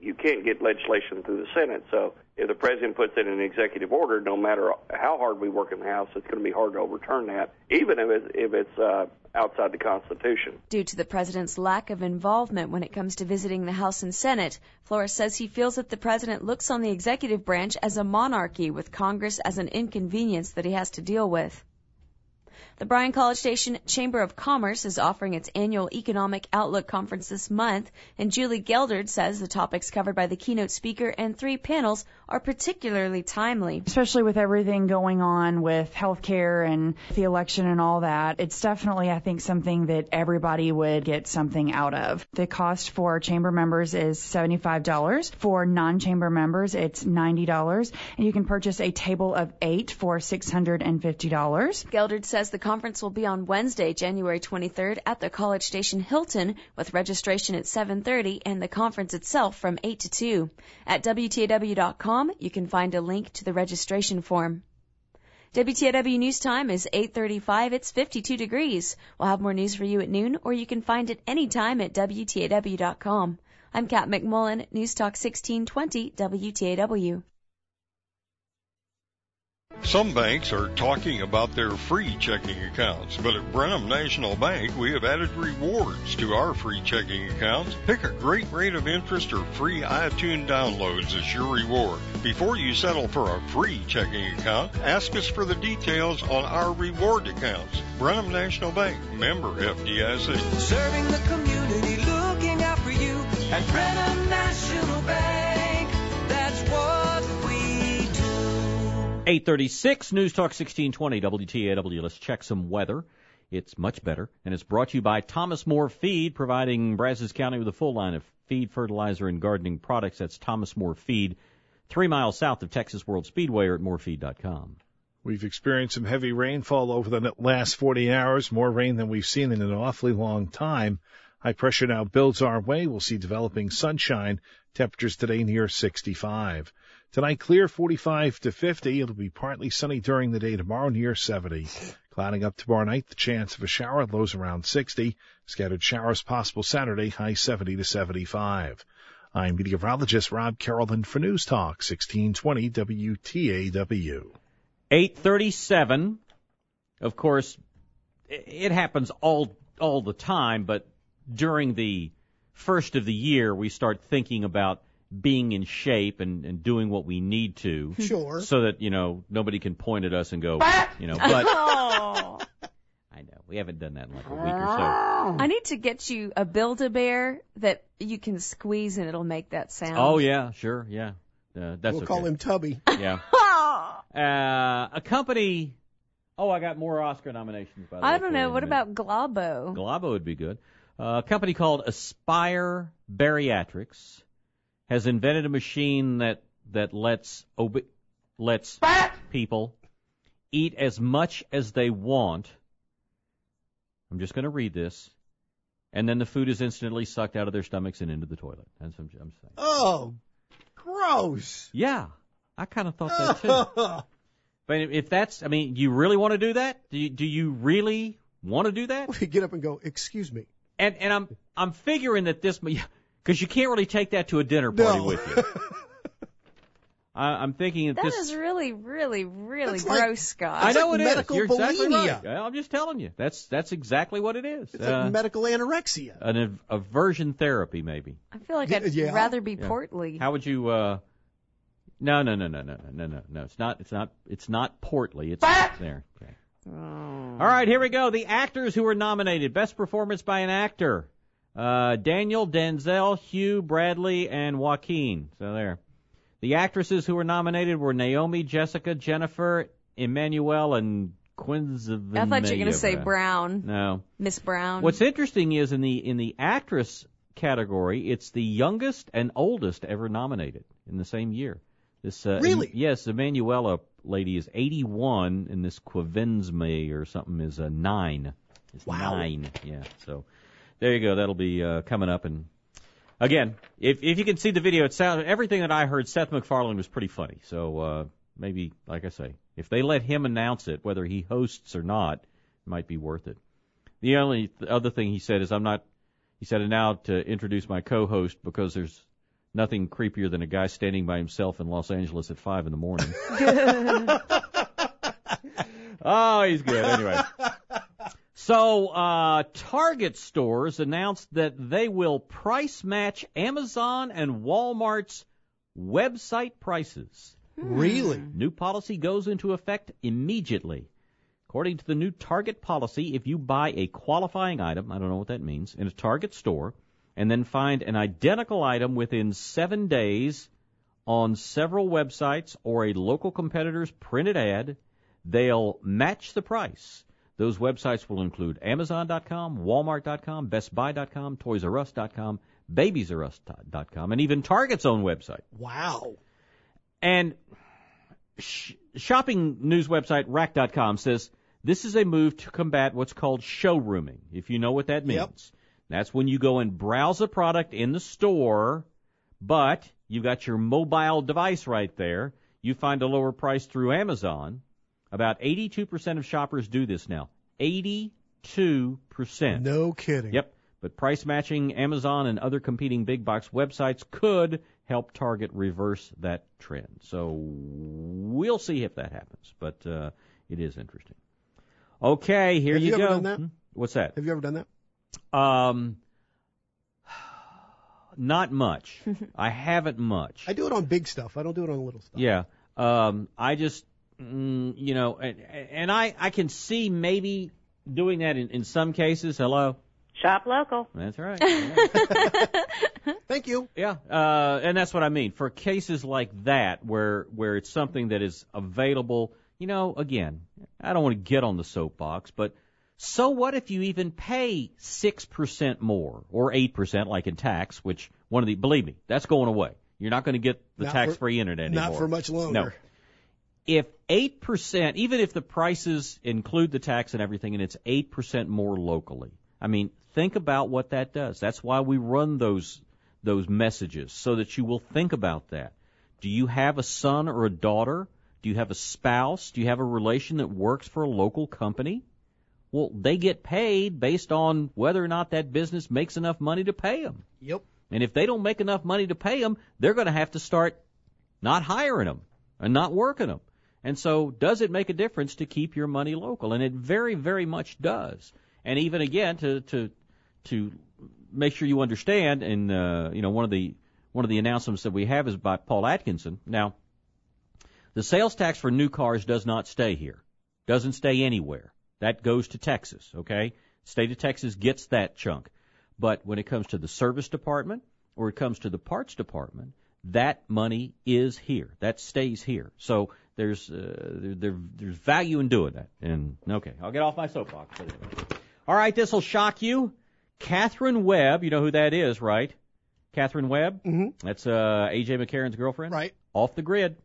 you can't get legislation through the Senate. So if the president puts it in an executive order, no matter how hard we work in the House, it's going to be hard to overturn that, even if it's, if it's uh, outside the Constitution. Due to the president's lack of involvement when it comes to visiting the House and Senate, Flores says he feels that the president looks on the executive branch as a monarchy, with Congress as an inconvenience that he has to deal with. The Bryan College Station Chamber of Commerce is offering its annual Economic Outlook Conference this month, and Julie Gelderd says the topics covered by the keynote speaker and three panels are particularly timely. Especially with everything going on with healthcare and the election and all that, it's definitely, I think, something that everybody would get something out of. The cost for chamber members is seventy-five dollars. For non-chamber members, it's ninety dollars, and you can purchase a table of eight for six hundred fifty dollars. Gelderd says the conference will be on Wednesday, January twenty-third at the College Station Hilton, with registration at seven thirty and the conference itself from eight to two. At W T A W dot com, you can find a link to the registration form. W T A W News Time is eight thirty-five. It's fifty-two degrees. We'll have more news for you at noon, or you can find it anytime at W T A W dot com. I'm Kat McMullen, News Talk sixteen twenty W T A W. Some banks are talking about their free checking accounts, but at Brenham National Bank, we have added rewards to our free checking accounts. Pick a great rate of interest or free iTunes downloads as your reward. Before you settle for a free checking account, ask us for the details on our reward accounts. Brenham National Bank, member F D I C. Serving the community, looking out for you at Brenham National Bank. That's what we do. eight thirty-six, News Talk sixteen twenty, W T A W. Let's check some weather. It's much better, and it's brought to you by Thomas More Feed, providing Brazos County with a full line of feed, fertilizer, and gardening products. That's Thomas More Feed, three miles south of Texas World Speedway, or at more feed dot com. We've experienced some heavy rainfall over the last forty hours, more rain than we've seen in an awfully long time. High pressure now builds our way. We'll see developing sunshine. Temperatures today near sixty-five. Tonight, clear forty-five to fifty. It'll be partly sunny during the day tomorrow, near seventy. Clouding up tomorrow night, the chance of a shower, lows around sixty. Scattered showers possible Saturday, high seventy to seventy-five. I'm meteorologist Rob Carrollton for News Talk sixteen twenty W T A W. eight thirty-seven. Of course, it happens all all the time, but during the first of the year, we start thinking about being in shape and, and doing what we need to. Sure. So that, you know, nobody can point at us and go, you know, but Oh. I know, we haven't done that in like a week or so. I need to get you a Build-A-Bear that you can squeeze and it'll make that sound. Oh, yeah, sure, yeah. Uh, that's We'll okay. call him Tubby. Yeah. Uh, a company, oh, I got more Oscar nominations, by the way. I don't for know. you in What a minute. about Globo? Globo would be good. Uh, a company called Aspire Bariatrics has invented a machine that that lets obi- lets people eat as much as they want. I'm just going to read this, and then the food is instantly sucked out of their stomachs and into the toilet. That's what I'm saying. Oh, gross. Yeah, I kind of thought that too. But if that's, I mean, you really want to do that? Do you, do you really want to do that? We get up and go, excuse me. And and I'm I'm figuring that this, because you can't really take that to a dinner party No. with you. I, I'm thinking that, That this. is really, really, really That's like- gross, Scott. I know like it is. medical You're exactly bulimia. right. Yeah, I'm just telling you. That's that's exactly what it is. It's Uh, like medical anorexia. an av- aversion therapy, maybe. I feel like Y- I'd yeah. rather be Yeah. portly. How would you? uh No, no, no, no, no, no, no, no. It's not. It's not. It's not portly. It's there. Okay. Oh. All right, here we go. The actors who were nominated: Best Performance by an Actor. Uh, Daniel, Denzel, Hugh, Bradley, and Joaquin. So there. The actresses who were nominated were Naomi, Jessica, Jennifer, Emmanuel, and Quinzavania. I thought you were going to say Brown. No. Miss Brown. What's interesting is in the in the actress category, it's the youngest and oldest ever nominated in the same year. This uh, Really? Em- yes, Emmanuela lady is eighty-one, and this Quinzavania or something is a nine. It's Wow. nine. Yeah. So there you go. That'll be uh, coming up. And again, if if you can see the video, it sounded everything that I heard. Seth MacFarlane was pretty funny. So uh, maybe, like I say, if they let him announce it, whether he hosts or not, it might be worth it. The only th- other thing he said is, I'm not. He said, and now to introduce my co-host, because there's Nothing creepier than a guy standing by himself in Los Angeles at five in the morning. Oh, he's good. Anyway. So, uh, Target stores announced that they will price match Amazon and Walmart's website prices. Really? New policy goes into effect immediately. According to the new Target policy, if you buy a qualifying item, I don't know what that means, in a Target store, and then find an identical item within seven days on several websites or a local competitor's printed ad, they'll match the price. Those websites will include Amazon dot com, Walmart dot com, Best Buy dot com, Toys R Us dot com, Babies R Us dot com, and even Target's own website. Wow. And sh- shopping news website Rack dot com says this is a move to combat what's called showrooming, if you know what that means. Yep. That's when you go and browse a product in the store, but you've got your mobile device right there. You find a lower price through Amazon. About eighty-two percent of shoppers do this now. eighty-two percent. No kidding. Yep. But price matching Amazon and other competing big box websites could help Target reverse that trend. So we'll see if that happens. But uh, it is interesting. Okay, here Have you, you go. Ever done that? Hmm? What's that? Have you ever done that? Um, not much. I haven't much. I do it on big stuff. I don't do it on little stuff. Yeah. Um, I just, mm, you know, and, and I, I can see maybe doing that in, in some cases. Hello? Shop local. That's right. Thank you. Yeah, uh, and that's what I mean. For cases like that, where where it's something that is available, you know, again, I don't want to get on the soapbox, but so what if you even pay six percent more or eight percent, like in tax, which one of the, believe me, that's going away. You're not going to get the Not tax-free for- internet anymore. Not for much longer. No. If eight percent, even if the prices include the tax and everything, and it's eight percent more locally, I mean, think about what that does. That's why we run those those messages, so that you will think about that. Do you have a son or a daughter? Do you have a spouse? Do you have a relation that works for a local company? Well, they get paid based on whether or not that business makes enough money to pay them. Yep. And if they don't make enough money to pay them, they're going to have to start not hiring them and not working them. And so does it make a difference to keep your money local? And it very, very much does. And even, again, to to to make sure you understand, and uh, you know, one of the one of the announcements that we have is by Paul Atkinson. Now, the sales tax for new cars does not stay here. Doesn't stay anywhere. That goes to Texas, okay? State of Texas gets that chunk. But when it comes to the service department or it comes to the parts department, that money is here. That stays here. So there's uh, there, there, there's value in doing that. And okay, I'll get off my soapbox. All right, this will shock you. Catherine Webb, you know who that is, right? Catherine Webb? Mm-hmm. That's uh, A J McCarron's girlfriend? Right. Off the grid.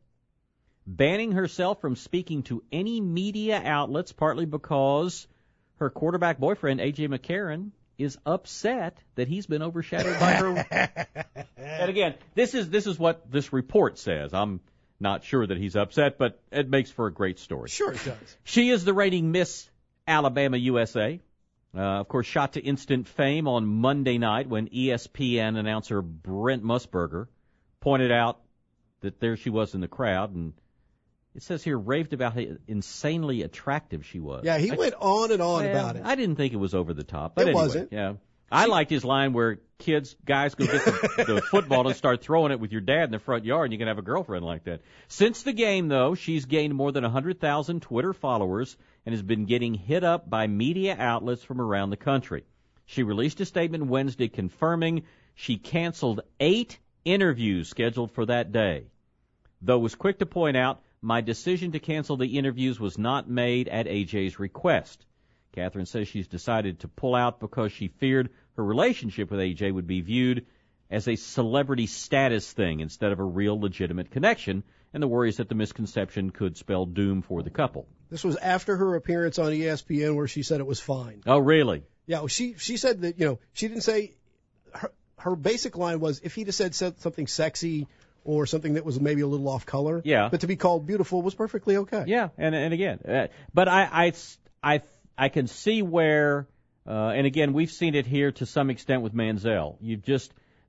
Banning herself from speaking to any media outlets, partly because her quarterback boyfriend, A J McCarron, is upset that he's been overshadowed by her. And again, this is this is what this report says. I'm not sure that he's upset, but it makes for a great story. Sure it does. She is the reigning Miss Alabama U S A. Uh, of course, shot to instant fame on Monday night when E S P N announcer Brent Musburger pointed out that there she was in the crowd, and it says here, raved about how insanely attractive she was. Yeah, he I, went on and on well, about it. I didn't think it was over the top. But It anyway, wasn't. Yeah. I liked his line where kids, guys go get the, the football and start throwing it with your dad in the front yard, and you can have a girlfriend like that. Since the game, though, she's gained more than one hundred thousand Twitter followers and has been getting hit up by media outlets from around the country. She released a statement Wednesday confirming she canceled eight interviews scheduled for that day, though was quick to point out, my decision to cancel the interviews was not made at A J's request. Catherine says she's decided to pull out because she feared her relationship with A J would be viewed as a celebrity status thing instead of a real legitimate connection, and the worries that the misconception could spell doom for the couple. This was after her appearance on E S P N where she said it was fine. Oh, really? Yeah, well, she she said that, you know, she didn't say, her, her basic line was, if he'd have said, said something sexy or something that was maybe a little off color, yeah, but to be called beautiful was perfectly okay. Yeah, and and again, uh, but I, I, I, I can see where, uh, and again, we've seen it here to some extent with Manziel. You've just,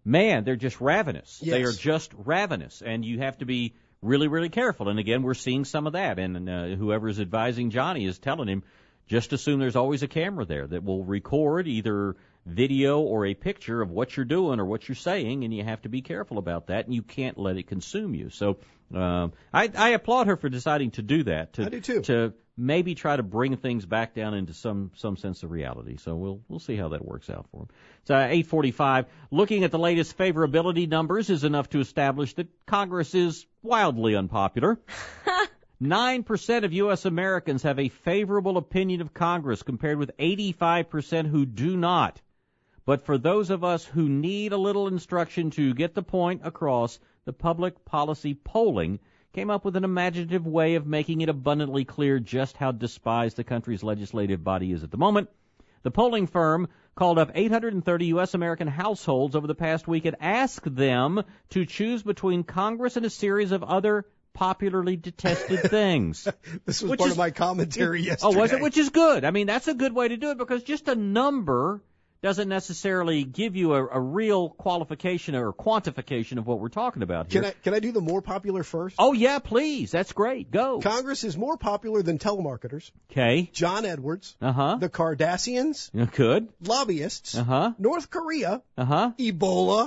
man, they're just ravenous. Yes. They are just ravenous, and you have to be really, really careful. And again, we're seeing some of that. And uh, whoever is advising Johnny is telling him, just assume there's always a camera there that will record either video or a picture of what you're doing or what you're saying, and you have to be careful about that, and you can't let it consume you. So um, I, I applaud her for deciding to do that. To, I do too. To maybe try to bring things back down into some some sense of reality. So we'll we'll see how that works out for him. It's uh, eight forty-five. Looking at the latest favorability numbers is enough to establish that Congress is wildly unpopular. Nine percent of U S Americans have a favorable opinion of Congress, compared with eighty-five percent who do not. But for those of us who need a little instruction to get the point across, the public policy polling came up with an imaginative way of making it abundantly clear just how despised the country's legislative body is at the moment. The polling firm called up eight hundred thirty U S American households over the past week and asked them to choose between Congress and a series of other popularly detested things. This was Which part is, of my commentary yesterday. Oh, was it? Which is good. I mean, that's a good way to do it, because just a number doesn't necessarily give you a, a real qualification or quantification of what we're talking about here. Can I can I do the more popular first? Oh, yeah, please. That's great. Go. Congress is more popular than telemarketers. Okay. John Edwards. Uh-huh. The Kardashians. Good. Lobbyists. Uh-huh. North Korea. Uh-huh. Ebola.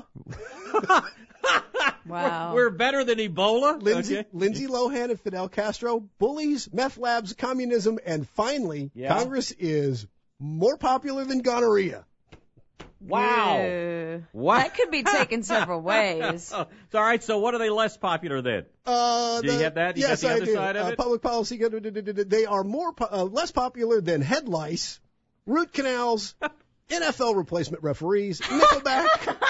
Wow. We're better than Ebola. Lindsay, Okay. Lindsay Lohan and Fidel Castro, bullies, meth labs, communism, and finally, Yeah. Congress is more popular than gonorrhea. Wow. Ew. What? That could be taken several ways. All right, so what are they less popular then? Uh, Do you the- have that? You yes, got the I other do. side of uh, it? Public policy, they are more po- uh, less popular than head lice, root canals, N F L replacement referees, Nickelback,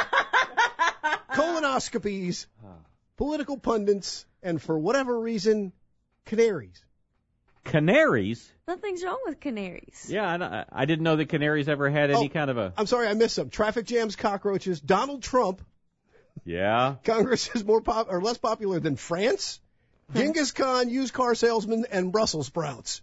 colonoscopies, political pundits, and for whatever reason, canaries. Canaries? Nothing's wrong with canaries. Yeah, I, I didn't know that canaries ever had any Oh, kind of a... I'm sorry, I missed some. Traffic jams, cockroaches, Donald Trump. Yeah. Congress is more pop or less popular than France, Genghis Khan, used car salesman, and Brussels sprouts.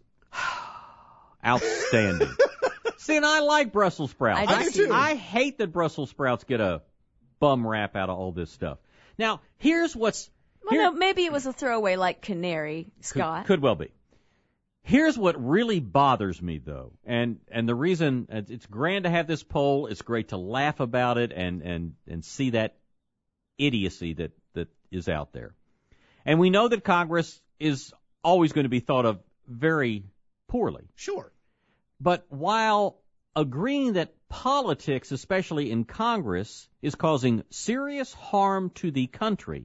Outstanding. See, and I like Brussels sprouts. I do too. I hate that Brussels sprouts get a bum rap out of all this stuff. Now, here's what's... Well, here- no, maybe it was a throwaway like canary, Scott. Could, could well be. Here's what really bothers me, though, and and the reason it's grand to have this poll, it's great to laugh about it and and and see that idiocy that that is out there, and we know that Congress is always going to be thought of very poorly. Sure, but while agreeing that politics, especially in Congress, is causing serious harm to the country,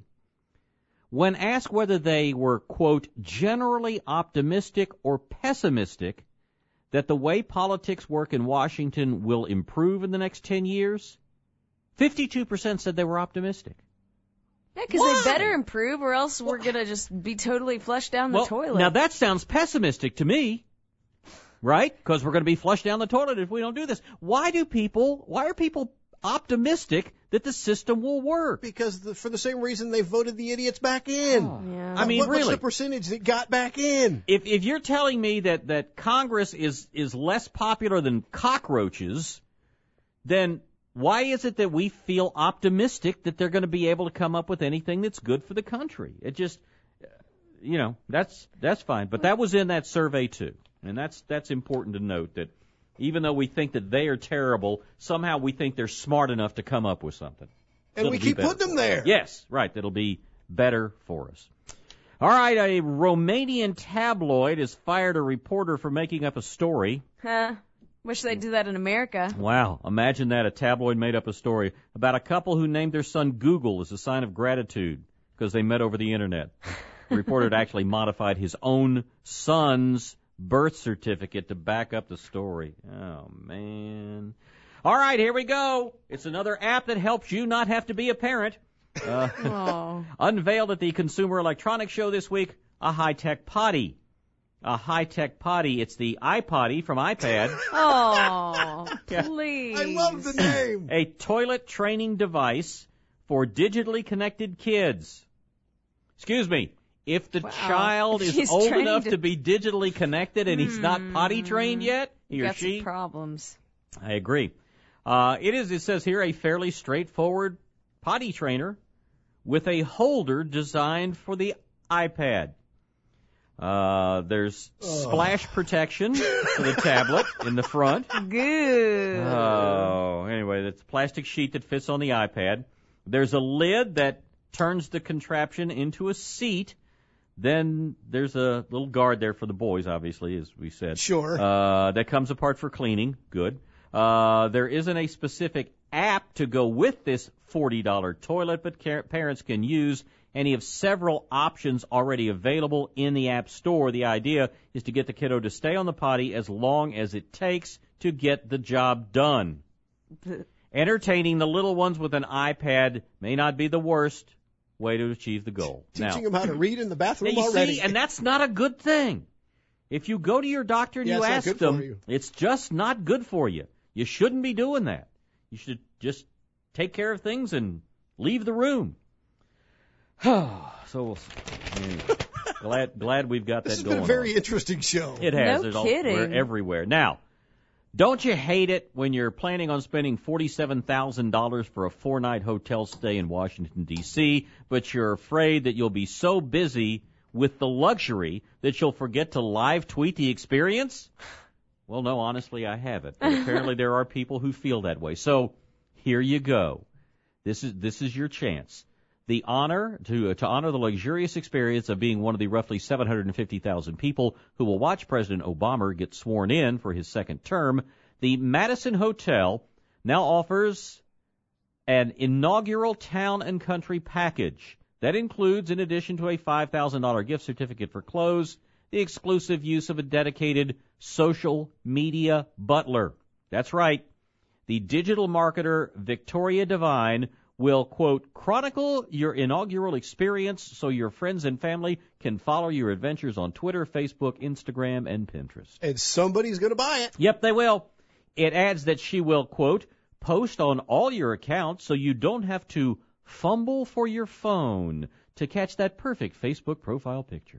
when asked whether they were, quote, generally optimistic or pessimistic that the way politics work in Washington will improve in the next ten years, fifty-two percent said they were optimistic. Yeah, because they better improve, or else we're going to just be totally flushed down the Well, toilet. now that sounds pessimistic to me, right? Because we're going to be flushed down the toilet if we don't do this. Why do people, why are people optimistic that the system will work? because the, for the same reason they voted the idiots back in. Oh, yeah. I mean, what, really. What's the percentage that got back in? If if you're telling me that, that Congress is, is less popular than cockroaches, then why is it that we feel optimistic that they're going to be able to come up with anything that's good for the country? It just, you know, that's that's fine. But that was in that survey too, and that's that's important to note that even though we think that they are terrible, somehow we think they're smart enough to come up with something. And we That'll be keep better putting them for us. there. Yes, right. That'll be better for us. All right, a Romanian tabloid has fired a reporter for making up a story. Huh. Wish they'd do that in America. Wow, imagine that, a tabloid made up a story about a couple who named their son Google as a sign of gratitude because they met over the internet. The reporter had actually modified his own son's birth certificate to back up the story. Oh, man. All right, here we go. It's another app that helps you not have to be a parent. Uh, Oh. unveiled at the Consumer Electronics Show this week, a high-tech potty. A high-tech potty. It's the iPotty from iPad. Oh, Yeah. please. I love the name. A toilet training device for digitally connected kids. Excuse me. If the Wow. child is He's old trained enough to- to be digitally connected and he's not potty trained yet, he or Got she, some problems. I agree. Uh, it is, it says here, a fairly straightforward potty trainer with a holder designed for the iPad. Uh, there's splash protection for the tablet in the front. Good. Oh, anyway, that's a plastic sheet that fits on the iPad. There's a lid that turns the contraption into a seat. Then there's a little guard there for the boys, obviously, as we said. Sure. Uh, that comes apart for cleaning. Good. Uh, there isn't a specific app to go with this forty dollars toilet, but car- parents can use any of several options already available in the App Store. The idea is to get the kiddo to stay on the potty as long as it takes to get the job done. Entertaining the little ones with an iPad may not be the worst way to achieve the goal. Teaching now, them how to read in the bathroom you already. See, and that's not a good thing. If you go to your doctor and yeah, you it's ask not good them, for you. It's just not good for you. You shouldn't be doing that. You should just take care of things and leave the room. So, anyway, glad glad we've got that this has going been a very on. interesting show. It has. No There's all, kidding. we're everywhere. Now, don't you hate it when you're planning on spending forty-seven thousand dollars for a four-night hotel stay in Washington, D C, but you're afraid that you'll be so busy with the luxury that you'll forget to live tweet the experience? Well, no, honestly, I haven't. But apparently there are people who feel that way. So here you go. This is this is your chance. The honor to uh, to honor the luxurious experience of being one of the roughly seven hundred fifty thousand people who will watch President Obama get sworn in for his second term, the Madison Hotel now offers an inaugural town and country package that includes, in addition to a five thousand dollars gift certificate for clothes, the exclusive use of a dedicated social media butler. That's right. The digital marketer Victoria Devine will, quote, chronicle your inaugural experience so your friends and family can follow your adventures on Twitter, Facebook, Instagram, and Pinterest. And somebody's going to buy it. Yep, they will. It adds that she will, quote, post on all your accounts so you don't have to fumble for your phone to catch that perfect Facebook profile picture.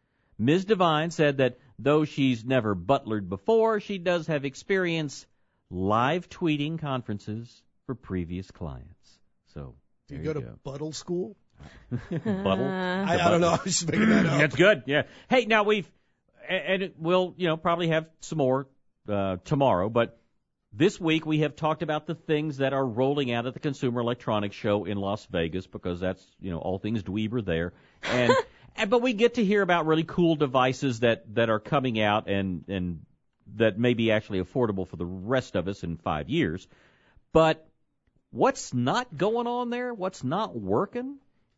Miz Devine said that though she's never butlered before, she does have experience live tweeting conferences for previous clients. So, Do you there go you to go. Buttle School? Buttle? I, I don't know. I was just making that up. That's good. Yeah. Hey, now we've, and it, we'll, you know, probably have some more uh, tomorrow, but this week we have talked about the things that are rolling out at the Consumer Electronics Show in Las Vegas, because that's, you know, all things dweeb are there. And, and but we get to hear about really cool devices that, that are coming out and, and that may be actually affordable for the rest of us in five years. But what's not going on there, what's not working,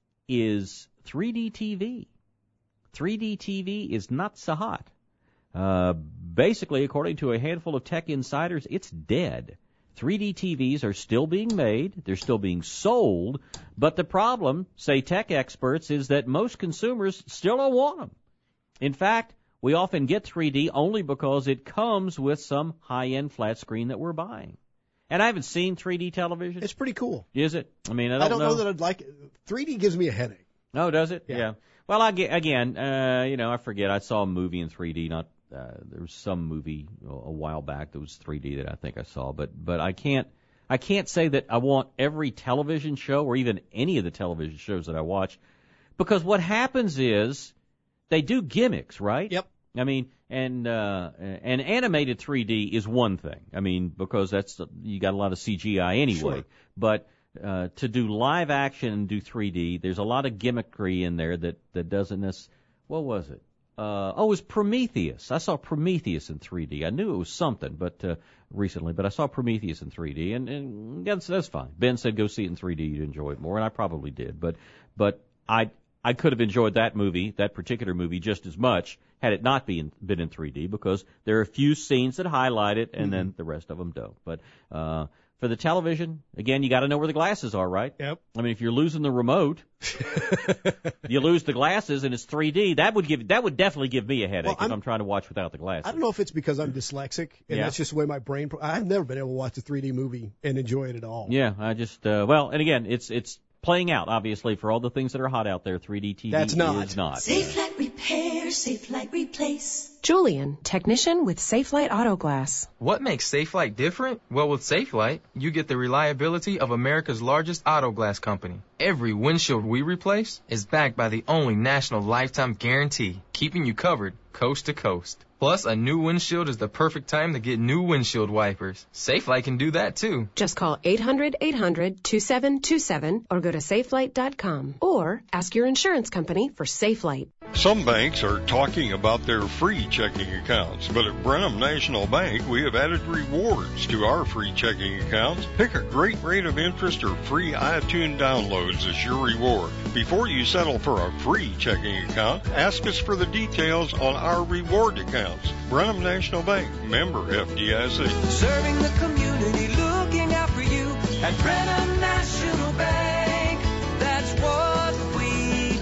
is three D T V. three D T V is not so hot. Uh, basically, according to a handful of tech insiders, it's dead. three D T Vs are still being made, they're still being sold, but the problem, say tech experts, is that most consumers still don't want them. In fact, we often get three D only because it comes with some high-end flat screen that we're buying. And I haven't seen three D television. It's pretty cool. Is it? I mean, I don't, I don't know. know that I'd like it. three D gives me a headache. Oh, does it? Yeah. yeah. Well, I get, again, uh, you know, I forget. I saw a movie in three D. Not uh, there was some movie a while back that was three D that I think I saw, but but I can't I can't say that I want every television show or even any of the television shows that I watch, because what happens is they do gimmicks, right? Yep. I mean, and uh, and animated three D is one thing. I mean, because that's you got a lot of C G I anyway. Sure. But uh, to do live action and do three D, there's a lot of gimmickry in there that that doesn't necessarily. What was it? Uh, oh, it was Prometheus. I saw Prometheus in three D. I knew it was something, but uh, recently, but I saw Prometheus in three D, and, and that's that's fine. Ben said go see it in three D. You'd enjoy it more, and I probably did. But but I. I could have enjoyed that movie, that particular movie, just as much had it not been been in three D, because there are a few scenes that highlight it, and mm-hmm. then the rest of them don't. But uh, for the television, again, you got to know where the glasses are, right? Yep. I mean, if you're losing the remote, you lose the glasses, and it's three D. That would give that would definitely give me a headache well, if I'm, I'm trying to watch without the glasses. I don't know if it's because I'm dyslexic, and yeah. that's just the way my brain. Pro- I've never been able to watch a three D movie and enjoy it at all. Yeah, I just uh, well, and again, it's it's. playing out, obviously, for all the things that are hot out there. three D T V That's not. is not. Safe Light Repair, Safe Light Replace. Julian, technician with Safe Light Auto Glass. What makes Safe Light different? Well, with Safe Light, you get the reliability of America's largest auto glass company. Every windshield we replace is backed by the only national lifetime guarantee, keeping you covered coast to coast. Plus, a new windshield is the perfect time to get new windshield wipers. Safe Light can do that, too. Just call eight hundred, eight hundred, two seven two seven or go to safe light dot com. Or ask your insurance company for Safe Light. Some banks are talking about their free checking accounts, but at Brenham National Bank, we have added rewards to our free checking accounts. Pick a great rate of interest or free iTunes downloads as your reward. Before you settle for a free checking account, ask us for the details on our reward accounts. Brenham National Bank, member F D I C. Serving the community, looking out for you at Brenham National Bank. That's what we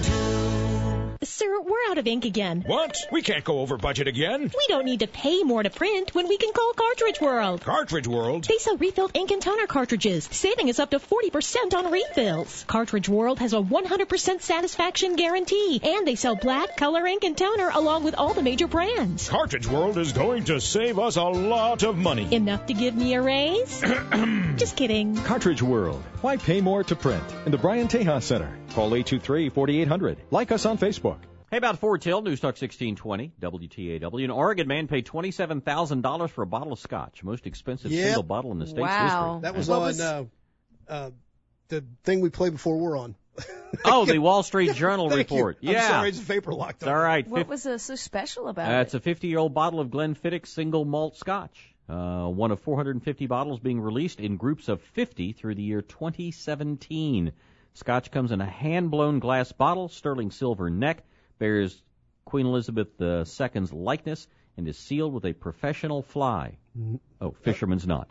do. Sir, we're out of ink again. What? We can't go over budget again. We don't need to pay more to print when we can call Cartridge World. Cartridge World? They sell refilled ink and toner cartridges, saving us up to forty percent on refills. Cartridge World has a one hundred percent satisfaction guarantee, and they sell black, color ink, and toner along with all the major brands. Cartridge World is going to save us a lot of money. Enough to give me a raise? Just kidding. Cartridge World. Why pay more to print? In the Brian Tejas Center. Call eight two three, four eight zero zero. Like us on Facebook. Hey, about Ford Till, News Talk sixteen twenty, W T A W. An Oregon man paid twenty-seven thousand dollars for a bottle of scotch, most expensive Yep. single bottle in the state's Wow. history. That was What on was- Uh, uh, the thing we played before we're on. Oh, the Wall Street Journal Thank you. report. I'm Yeah. sorry, it's vapor locked It's all right. What was uh, so special about Uh, it? it's a fifty-year-old bottle of Glenfiddich single malt scotch. Uh, one of four hundred fifty bottles being released in groups of fifty through the year twenty seventeen. Scotch comes in a hand-blown glass bottle, sterling silver neck, bears Queen Elizabeth the Second's likeness, and is sealed with a professional fly. Oh, fisherman's knot.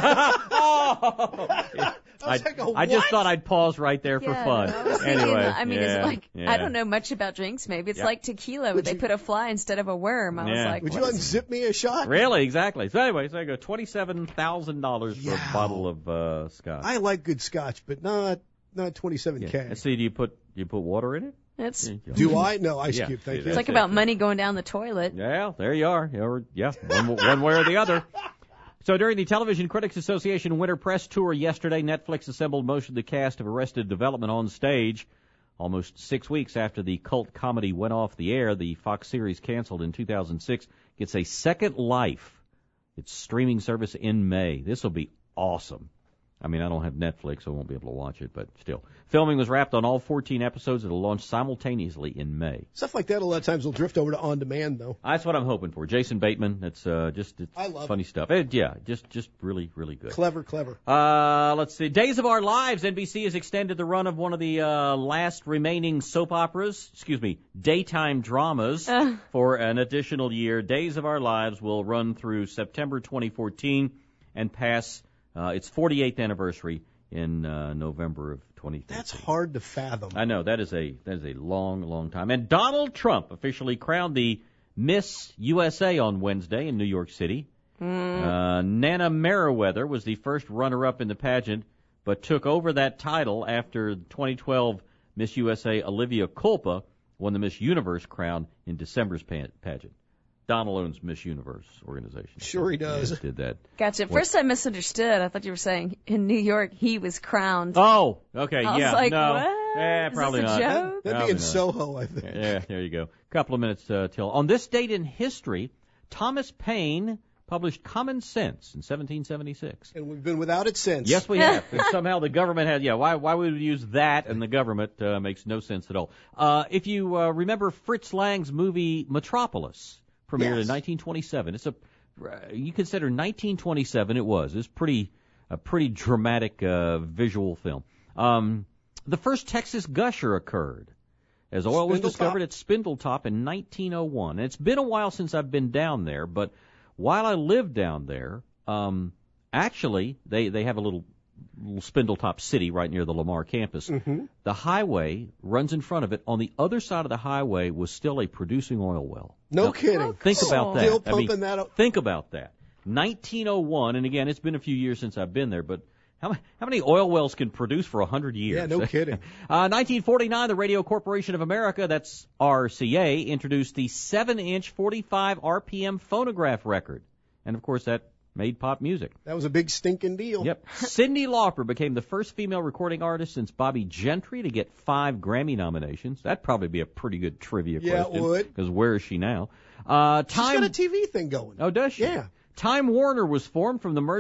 oh! I, like, "Oh, I just what?" thought I'd pause right there for Yeah, fun. no, I was thinking, anyway, I mean, yeah, it's like, yeah. I don't know much about drinks, maybe. It's Yeah. like tequila, but they put a fly instead of a worm. I was Yeah. like, Would what you is- unzip me a shot? Really, exactly. So anyway, so I go twenty-seven thousand dollars for Yeah. a bottle of uh, scotch. I like good scotch, but not not twenty-seven K. Yeah. And see, do you put do you put water in it? It's, There you go. Do I? No, Ice Yeah. Cube, thank See, you. it's like that's about it. money going down the toilet. Yeah, there you are. You're- Yeah, one, one way or the other. So during the Television Critics Association Winter Press Tour yesterday, Netflix assembled most of the cast of Arrested Development on stage. Almost six weeks after the cult comedy went off the air, the Fox series canceled in two thousand six gets a second life. Its streaming service in May. This will be awesome. I mean, I don't have Netflix, so I won't be able to watch it, but still. Filming was wrapped on all fourteen episodes. It'll launch simultaneously in May. Stuff like that a lot of times will drift over to on demand, though. That's what I'm hoping for. Jason Bateman, that's uh, just it's I love funny stuff. It, yeah, just just really, really good. Clever, clever. Uh, let's see. Days of Our Lives. N B C has extended the run of one of the uh, last remaining soap operas, excuse me, daytime dramas Uh. for an additional year. Days of Our Lives will run through September twenty fourteen and pass uh, its forty-eighth anniversary in uh, November of twenty fifteen. That's hard to fathom. I know that is a that is a long, long time. And Donald Trump officially crowned the Miss U S A on Wednesday in New York City. Mm. Uh, Nana Meriwether was the first runner-up in the pageant, but took over that title after twenty twelve Miss U S A Olivia Culpa won the Miss Universe crown in December's pa- pageant. Donald owns Miss Universe organization. Sure he does. Yeah, did that. Gotcha. What- First I misunderstood. I thought you were saying in New York he was crowned. Oh, okay, I was yeah, like, no, what? yeah, Is probably this a not. joke? That'd be Probably in not. Soho, I think. Yeah, there you go. Couple of minutes uh, till. On this date in history, Thomas Paine published Common Sense in seventeen seventy-six. And we've been without it since. Yes, we have. And somehow the government had, yeah, why why would we use that and the government uh, makes no sense at all. Uh, if you uh, remember Fritz Lang's movie Metropolis, premiered Yes. in nineteen twenty-seven. It's a, uh, you consider nineteen twenty-seven, it was. It's pretty, a pretty dramatic uh, visual film. Um, the first Texas gusher occurred as oil was Spindletop. discovered at Spindletop in nineteen oh one. And it's been a while since I've been down there, but while I lived down there, um, actually, they, they have a little, little Spindletop city right near the Lamar campus. Mm-hmm. The highway runs in front of it. On the other side of the highway was still a producing oil well. No Now, kidding. Think about that. Still I mean, pumping that up. Think about that. nineteen oh one, and again, it's been a few years since I've been there, but How, how many oil wells can produce for a hundred years? Yeah, no kidding. uh, nineteen forty-nine, the Radio Corporation of America, that's R C A, introduced the seven-inch forty-five R P M phonograph record. And, of course, that made pop music. That was a big stinking deal. Yep. Cyndi Lauper became the first female recording artist since Bobby Gentry to get five Grammy nominations. That'd probably be a pretty good trivia yeah, question. Yeah, it would. Because where is she now? Uh, Time... She's got a T V thing going. Oh, does she? Yeah. Time Warner was formed from the merger